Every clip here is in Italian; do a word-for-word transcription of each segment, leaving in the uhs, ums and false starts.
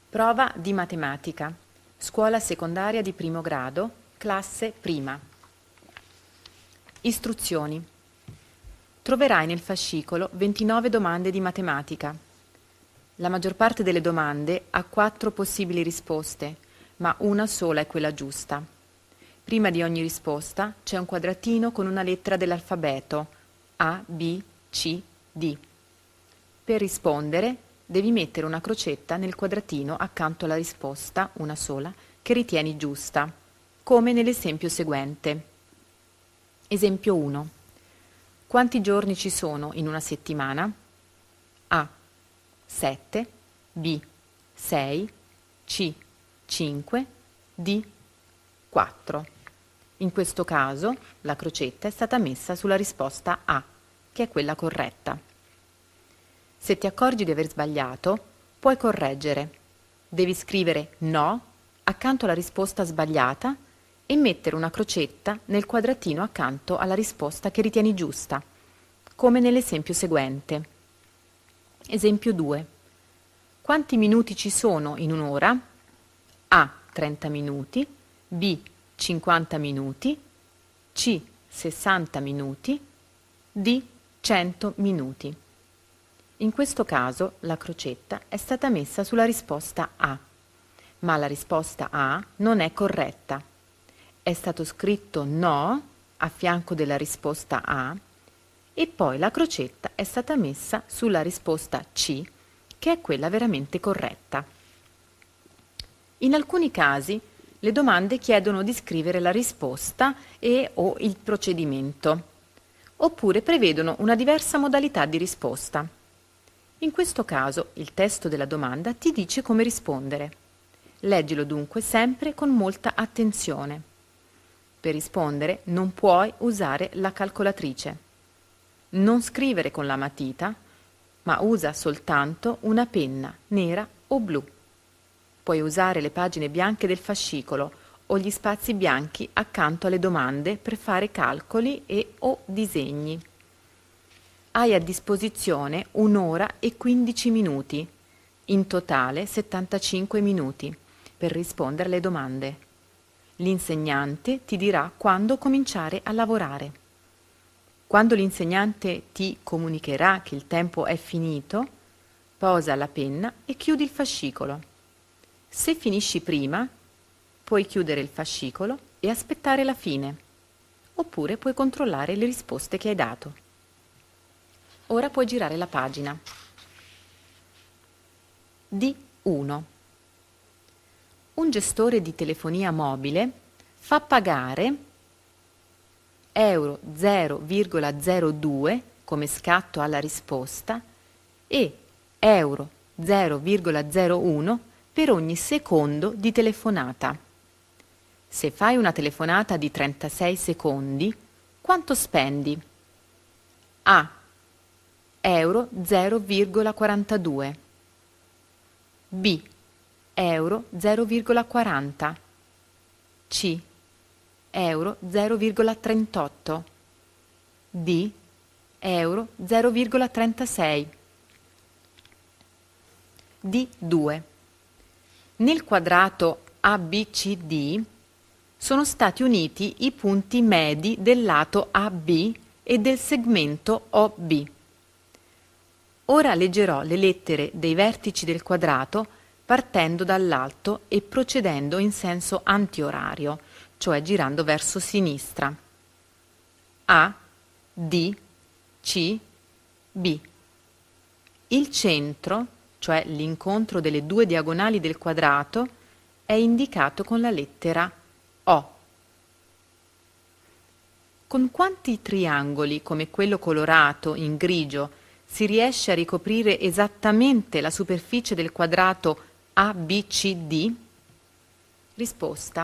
Prova di matematica. Scuola secondaria di primo grado, classe prima. Istruzioni. Troverai nel fascicolo ventinove domande di matematica. La maggior parte delle domande ha quattro possibili risposte, ma una sola è quella giusta. Prima di ogni risposta c'è un quadratino con una lettera dell'alfabeto A, B, C, D. Per rispondere devi mettere una crocetta nel quadratino accanto alla risposta, una sola, che ritieni giusta, come nell'esempio seguente. Esempio uno. Quanti giorni ci sono in una settimana? A. sette, B. sei, C. cinque, D. quattro. In questo caso la crocetta è stata messa sulla risposta A, che è quella corretta. Se ti accorgi di aver sbagliato, puoi correggere. Devi scrivere no accanto alla risposta sbagliata e mettere una crocetta nel quadratino accanto alla risposta che ritieni giusta, come nell'esempio seguente. Esempio due. Quanti minuti ci sono in un'ora? A. trenta minuti, B. cinquanta minuti, C. sessanta minuti, D. cento minuti. In questo caso la crocetta è stata messa sulla risposta A, ma la risposta A non è corretta. È stato scritto no a fianco della risposta A e poi la crocetta è stata messa sulla risposta C, che è quella veramente corretta. In alcuni casi le domande chiedono di scrivere la risposta e o il procedimento, oppure prevedono una diversa modalità di risposta. In questo caso il testo della domanda ti dice come rispondere. Leggilo dunque sempre con molta attenzione. Per rispondere non puoi usare la calcolatrice. Non scrivere con la matita, ma usa soltanto una penna nera o blu. Puoi usare le pagine bianche del fascicolo o gli spazi bianchi accanto alle domande per fare calcoli e o disegni. Hai a disposizione un'ora e quindici minuti, in totale settantacinque minuti, per rispondere alle domande. L'insegnante ti dirà quando cominciare a lavorare. Quando l'insegnante ti comunicherà che il tempo è finito, posa la penna e chiudi il fascicolo. Se finisci prima, puoi chiudere il fascicolo e aspettare la fine, oppure puoi controllare le risposte che hai dato. Ora puoi girare la pagina. D uno. Un gestore di telefonia mobile fa pagare euro zero virgola zero due come scatto alla risposta e euro zero virgola zero uno per ogni secondo di telefonata. Se fai una telefonata di trentasei secondi, quanto spendi? A. Euro zero virgola quarantadue, B. Euro zero virgola quaranta, C. Euro zero virgola trentotto, D. Euro zero virgola trentasei. D due. Nel quadrato A B C D sono stati uniti i punti medi del lato A B e del segmento O B. Ora leggerò le lettere dei vertici del quadrato partendo dall'alto e procedendo in senso antiorario, cioè girando verso sinistra. A, D, C, B. Il centro, cioè l'incontro delle due diagonali del quadrato, è indicato con la lettera O. Con quanti triangoli, come quello colorato in grigio, si riesce a ricoprire esattamente la superficie del quadrato A B C D? Risposta.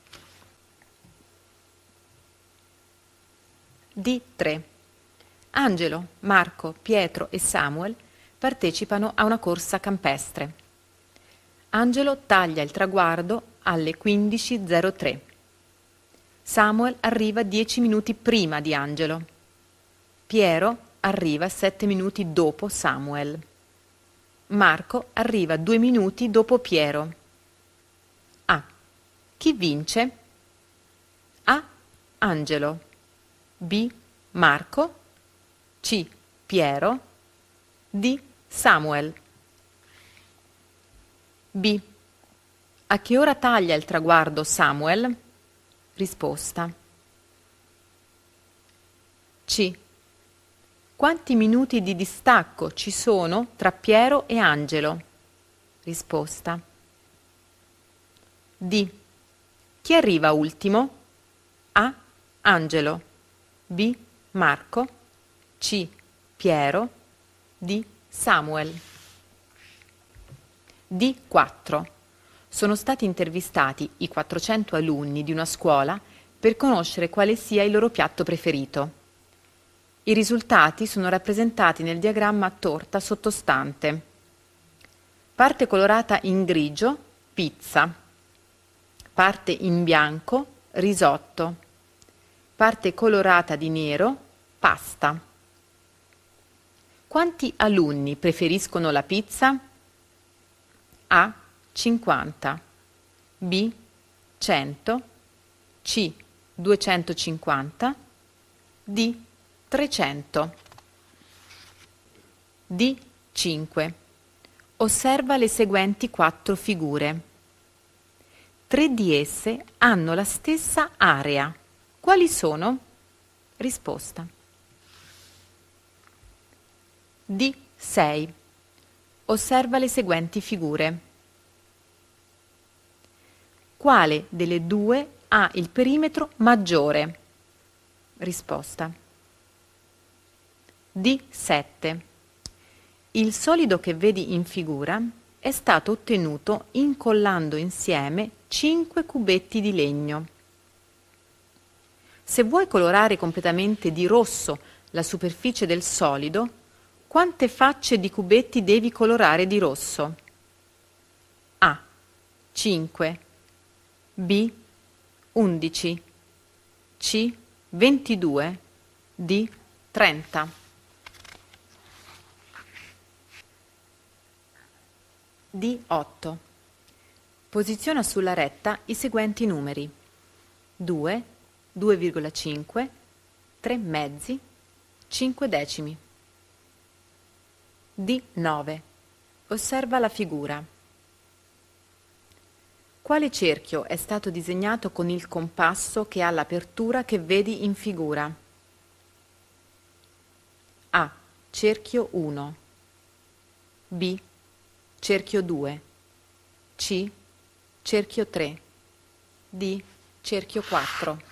D tre. Angelo, Marco, Pietro e Samuel partecipano a una corsa campestre. Angelo taglia il traguardo alle quindici e zero tre. Samuel arriva dieci minuti prima di Angelo. Piero arriva sette minuti dopo Samuel. Marco arriva due minuti dopo Piero. A. Chi vince? A. Angelo. B. Marco. C. Piero. D. Samuel. B. A che ora taglia il traguardo Samuel? Risposta. C. Quanti minuti di distacco ci sono tra Piero e Angelo? Risposta. D. Chi arriva ultimo? A. Angelo. B. Marco. C. Piero. D. Samuel. D quattro. Sono stati intervistati i quattrocento alunni di una scuola per conoscere quale sia il loro piatto preferito. I risultati sono rappresentati nel diagramma a torta sottostante. Parte colorata in grigio, pizza. Parte in bianco, risotto. Parte colorata di nero, pasta. Quanti alunni preferiscono la pizza? A. cinquanta. B. cento. C. duecentocinquanta. D. trecento. D. cinque. Osserva le seguenti quattro figure. Tre di esse hanno la stessa area. Quali sono? Risposta. D. sei. Osserva le seguenti figure. Quale delle due ha il perimetro maggiore? Risposta. D. sette. Il solido che vedi in figura è stato ottenuto incollando insieme cinque cubetti di legno. Se vuoi colorare completamente di rosso la superficie del solido, quante facce di cubetti devi colorare di rosso? A. cinque. B. undici. C. ventidue. D. trenta. D. otto. Posiziona sulla retta i seguenti numeri: due, due virgola cinque, tre mezzi, cinque decimi. D. nove. Osserva la figura. Quale cerchio è stato disegnato con il compasso che ha l'apertura che vedi in figura? A. Cerchio uno. B. Cerchio due. C. Cerchio tre. D. Cerchio quattro.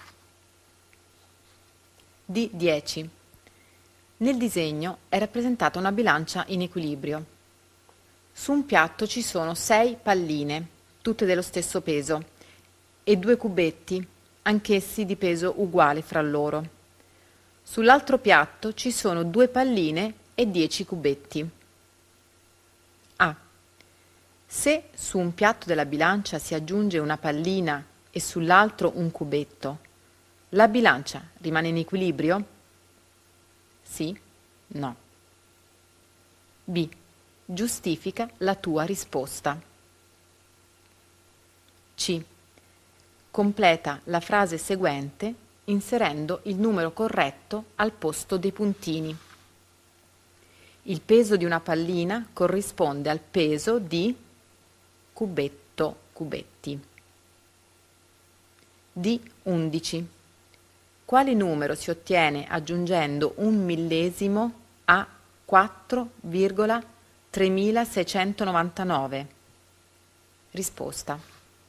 D. dieci. Nel disegno è rappresentata una bilancia in equilibrio. Su un piatto ci sono sei palline, tutte dello stesso peso, e due cubetti, anch'essi di peso uguale fra loro. Sull'altro piatto ci sono due palline e dieci cubetti. A. Se su un piatto della bilancia si aggiunge una pallina e sull'altro un cubetto, la bilancia rimane in equilibrio? Sì, no. B. Giustifica la tua risposta. C. Completa la frase seguente inserendo il numero corretto al posto dei puntini. Il peso di una pallina corrisponde al peso di cubetto cubetti. D. undici. Quale numero si ottiene aggiungendo un millesimo a quattro virgola tremilaseicentonovantanove? Risposta.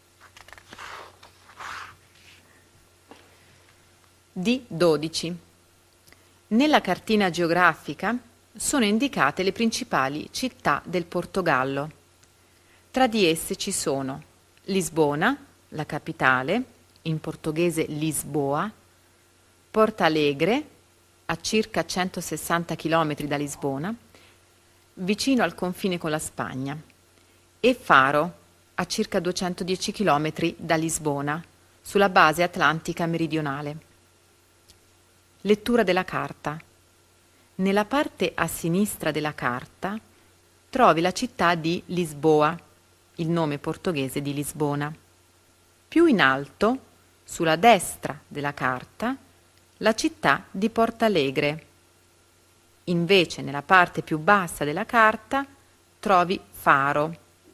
D. dodici. Nella cartina geografica sono indicate le principali città del Portogallo. Tra di esse ci sono Lisbona, la capitale, in portoghese Lisboa, Portalegre, a circa centosessanta chilometri da Lisbona, vicino al confine con la Spagna, e Faro, a circa duecentodieci chilometri da Lisbona, sulla base atlantica meridionale. Lettura della carta. Nella parte a sinistra della carta trovi la città di Lisboa, il nome portoghese di Lisbona. Più in alto, sulla destra della carta, la città di Portalegre. Invece, nella parte più bassa della carta, trovi Faro.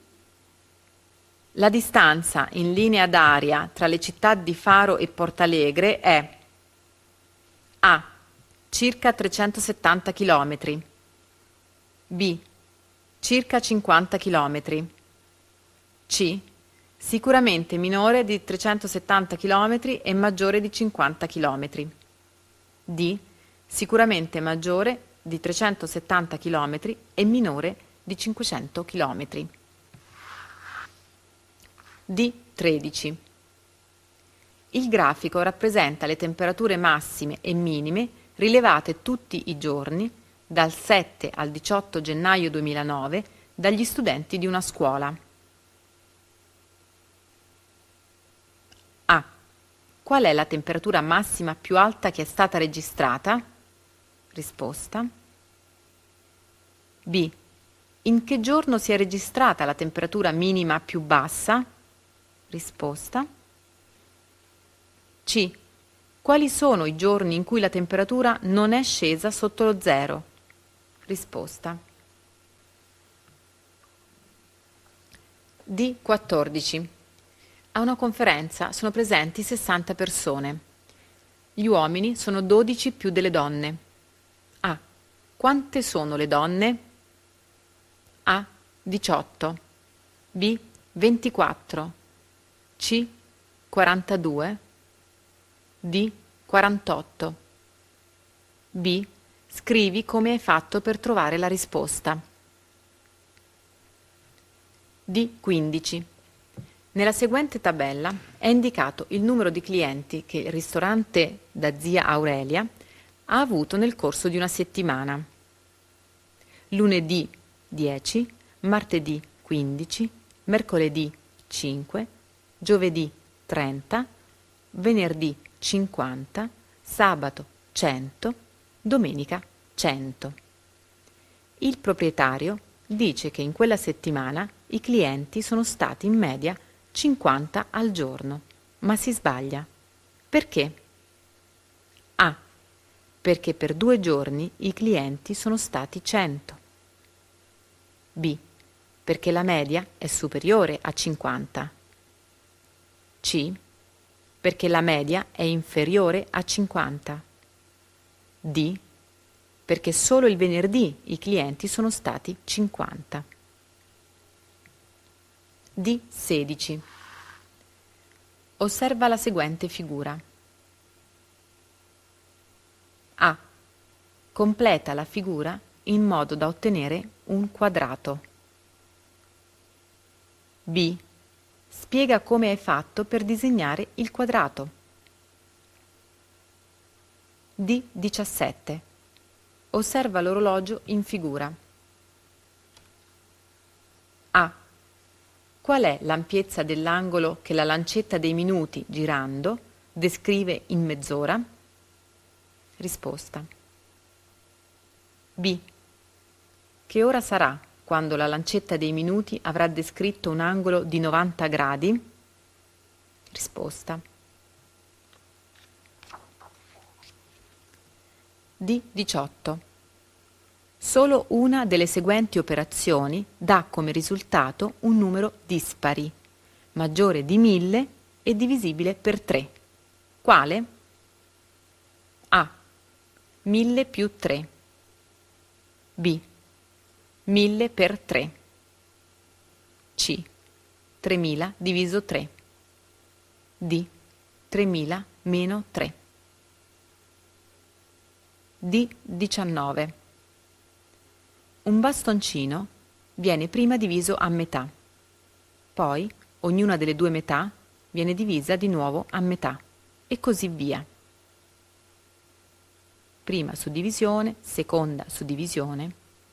La distanza in linea d'aria tra le città di Faro e Portalegre è A. Circa trecentosettanta chilometri. B. Circa cinquanta chilometri. C. Sicuramente minore di trecentosettanta chilometri e maggiore di cinquanta chilometri. D. Sicuramente maggiore di trecentosettanta chilometri e minore di cinquecento chilometri. D tredici. Il grafico rappresenta le temperature massime e minime rilevate tutti i giorni dal sette al diciotto gennaio duemilanove dagli studenti di una scuola. A. Qual è la temperatura massima più alta che è stata registrata? Risposta. B. In che giorno si è registrata la temperatura minima più bassa? Risposta. C. Quali sono i giorni in cui la temperatura non è scesa sotto lo zero? Risposta. D quattordici. A una conferenza sono presenti sessanta persone. Gli uomini sono dodici più delle donne. A. Quante sono le donne? A. diciotto. B. ventiquattro. C. quarantadue. D. quarantotto. B. Scrivi come hai fatto per trovare la risposta. D quindici. Nella seguente tabella è indicato il numero di clienti che il ristorante da zia Aurelia ha avuto nel corso di una settimana. Lunedì dieci, martedì quindici, mercoledì cinque, giovedì trenta, venerdì cinquanta, sabato cento, domenica cento. Il proprietario dice che in quella settimana i clienti sono stati in media cinquanta al giorno, ma si sbaglia. Perché? A. Perché per due giorni i clienti sono stati cento. B. Perché la media è superiore a cinquanta. C. Perché la media è inferiore a cinquanta. D. Perché solo il venerdì i clienti sono stati cinquanta. D sedici. Osserva la seguente figura. A. Completa la figura in modo da ottenere un quadrato. B. Spiega come hai fatto per disegnare il quadrato. D diciassette. Osserva l'orologio in figura. A. Qual è l'ampiezza dell'angolo che la lancetta dei minuti, girando, descrive in mezz'ora? Risposta. B. Che ora sarà quando la lancetta dei minuti avrà descritto un angolo di novanta gradi? Risposta. D diciotto. Solo una delle seguenti operazioni dà come risultato un numero dispari, maggiore di mille e divisibile per tre. Quale? A. mille più tre. B. mille per tre. C. tremila diviso tre. D. tremila meno tre. D diciannove. Un bastoncino viene prima diviso a metà, poi ognuna delle due metà viene divisa di nuovo a metà e così via. Prima suddivisione, seconda suddivisione.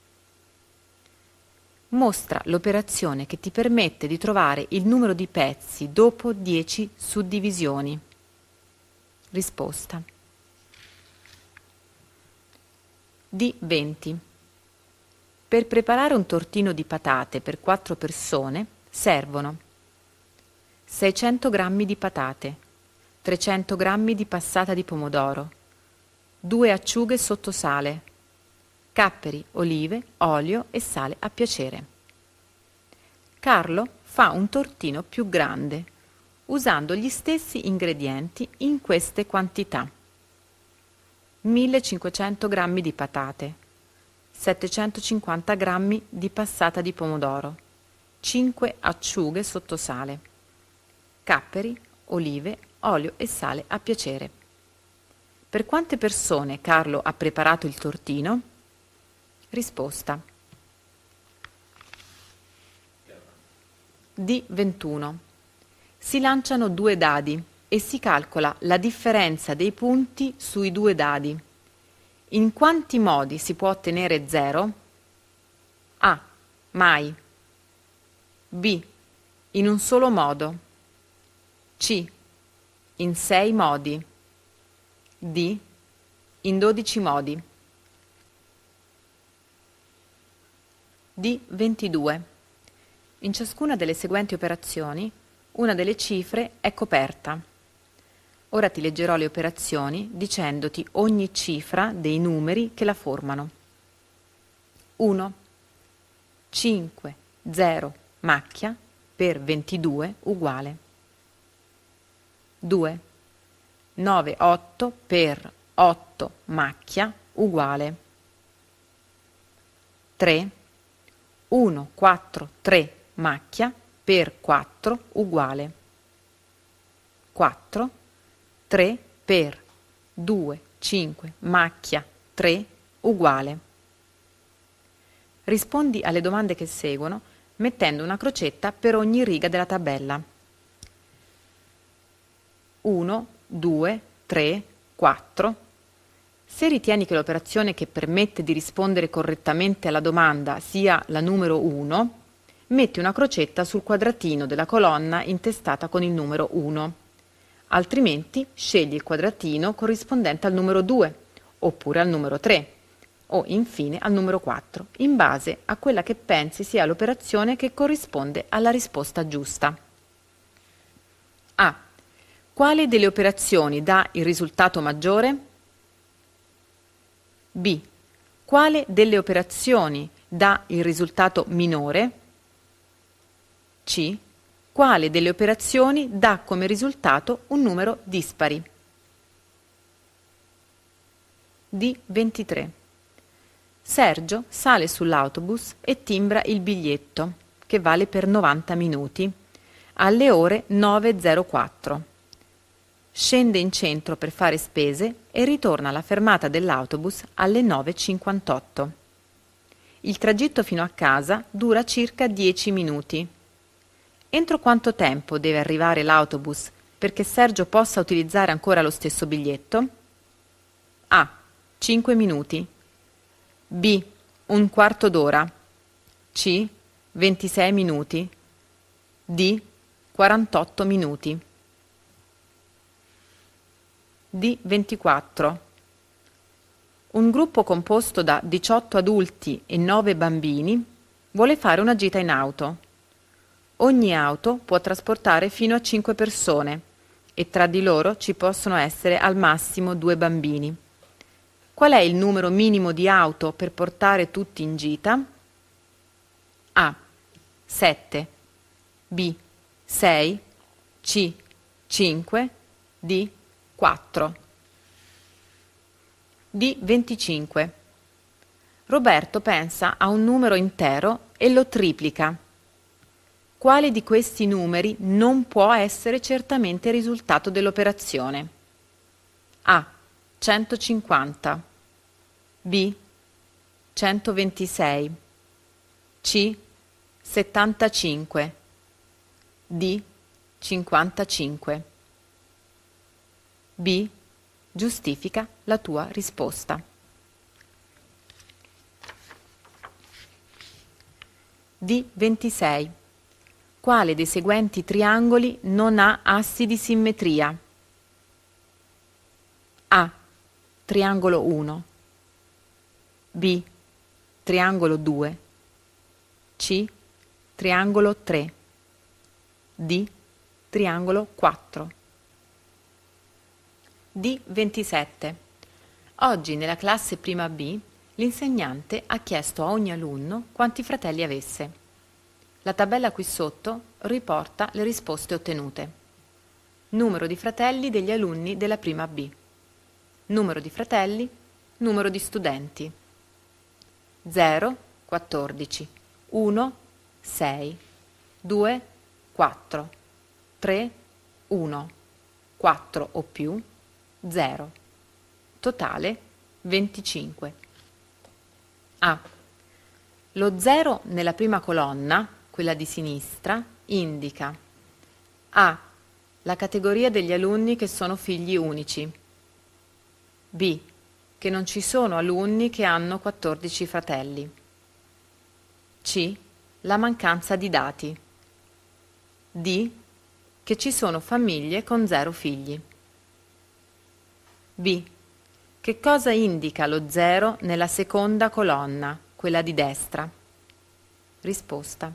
Mostra l'operazione che ti permette di trovare il numero di pezzi dopo dieci suddivisioni. Risposta. D venti. Per preparare un tortino di patate per quattro persone servono seicento grammi di patate, trecento grammi di passata di pomodoro, due acciughe sotto sale, capperi, olive, olio e sale a piacere. Carlo fa un tortino più grande, usando gli stessi ingredienti in queste quantità: millecinquecento grammi di patate, settecentocinquanta grammi di passata di pomodoro, cinque acciughe sotto sale, capperi, olive, olio e sale a piacere. Per quante persone Carlo ha preparato il tortino? Risposta: di ventuno. Si lanciano due dadi e si calcola la differenza dei punti sui due dadi. In quanti modi si può ottenere zero? A. Mai. B. In un solo modo. C. In sei modi. D. In dodici modi. D. ventidue. In ciascuna delle seguenti operazioni una delle cifre è coperta. Ora ti leggerò le operazioni dicendoti ogni cifra dei numeri che la formano. uno. cinque, zero, macchia per ventidue uguale. due. nove, otto per otto macchia uguale. tre. uno, quattro, tre macchia per quattro uguale. quattro. tre per due, cinque macchia tre uguale. Rispondi alle domande che seguono mettendo una crocetta per ogni riga della tabella. uno, due, tre, quattro. Se ritieni che l'operazione che permette di rispondere correttamente alla domanda sia la numero uno, metti una crocetta sul quadratino della colonna intestata con il numero uno. Altrimenti scegli il quadratino corrispondente al numero due, oppure al numero tre, o infine al numero quattro, in base a quella che pensi sia l'operazione che corrisponde alla risposta giusta. A. Quale delle operazioni dà il risultato maggiore? B. Quale delle operazioni dà il risultato minore? C. Quale delle operazioni dà come risultato un numero dispari? D. ventitré. Sergio sale sull'autobus e timbra il biglietto, che vale per novanta minuti, alle ore nove e zero quattro. Scende in centro per fare spese e ritorna alla fermata dell'autobus alle nove e cinquantotto. Il tragitto fino a casa dura circa dieci minuti. Entro quanto tempo deve arrivare l'autobus perché Sergio possa utilizzare ancora lo stesso biglietto? A. cinque minuti. B. Un quarto d'ora. C. ventisei minuti. D. quarantotto minuti. D. ventiquattro. Un gruppo composto da diciotto adulti e nove bambini vuole fare una gita in auto. Ogni auto può trasportare fino a cinque persone e tra di loro ci possono essere al massimo due bambini. Qual è il numero minimo di auto per portare tutti in gita? A. sette. B. sei. C. cinque. D. quattro. D. venticinque. Roberto pensa a un numero intero e lo triplica. Quale di questi numeri non può essere certamente risultato dell'operazione? A. centocinquanta. B. centoventisei. C. settantacinque. D. cinquantacinque. B. Giustifica la tua risposta. D. ventisei. Quale dei seguenti triangoli non ha assi di simmetria? A. Triangolo uno. B. Triangolo due. C. Triangolo tre. D. Triangolo quattro. D ventisette. Oggi nella classe prima B l'insegnante ha chiesto a ogni alunno quanti fratelli avesse. La tabella qui sotto riporta le risposte ottenute. Numero di fratelli degli alunni della prima B. Numero di fratelli, numero di studenti. zero, quattordici. uno, sei. due, quattro. tre, uno. quattro o più, zero. Totale venticinque. A. Lo zero nella prima colonna, quella di sinistra, indica A. La categoria degli alunni che sono figli unici. B. Che non ci sono alunni che hanno quattordici fratelli. C. La mancanza di dati. D. Che ci sono famiglie con zero figli. B. Che cosa indica lo zero nella seconda colonna, quella di destra? Risposta.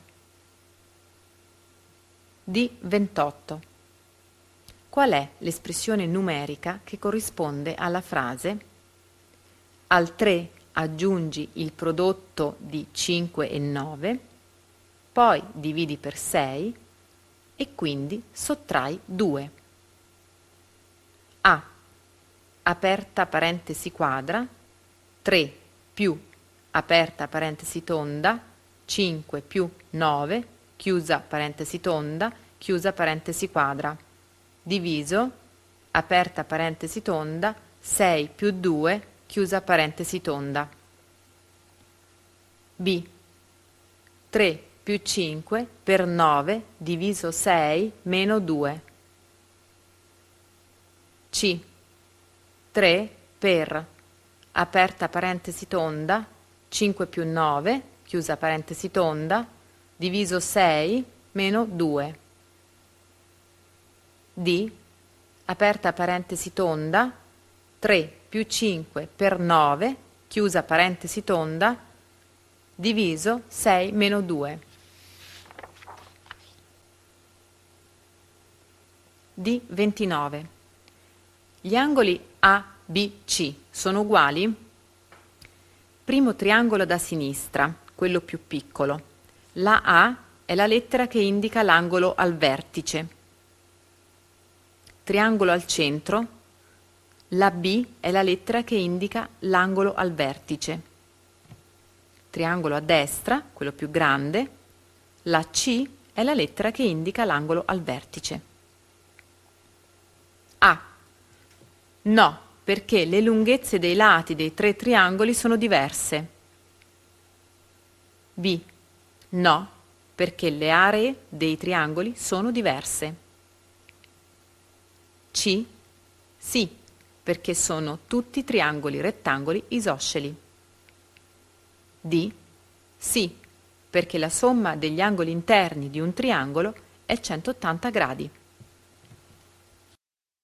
D ventotto. Qual è l'espressione numerica che corrisponde alla frase al tre aggiungi il prodotto di cinque e nove, poi dividi per sei e quindi sottrai due? A. Aperta parentesi quadra, tre più aperta parentesi tonda, cinque più nove, chiusa parentesi tonda, chiusa parentesi quadra, diviso, aperta parentesi tonda, sei più due, chiusa parentesi tonda. B. tre più cinque per nove diviso sei meno due. C. tre per, aperta parentesi tonda, cinque più nove, chiusa parentesi tonda, diviso sei meno due. D. Aperta parentesi tonda, tre più cinque per nove, chiusa parentesi tonda, diviso sei meno due. D ventinove. Gli angoli A B C sono uguali? Primo triangolo da sinistra, quello più piccolo. La A è la lettera che indica l'angolo al vertice. Triangolo al centro. La B è la lettera che indica l'angolo al vertice. Triangolo a destra, quello più grande. La C è la lettera che indica l'angolo al vertice. A. No, perché le lunghezze dei lati dei tre triangoli sono diverse. B. No, perché le aree dei triangoli sono diverse. C. Sì, perché sono tutti triangoli rettangoli isosceli. D. Sì, perché la somma degli angoli interni di un triangolo è centottanta gradi.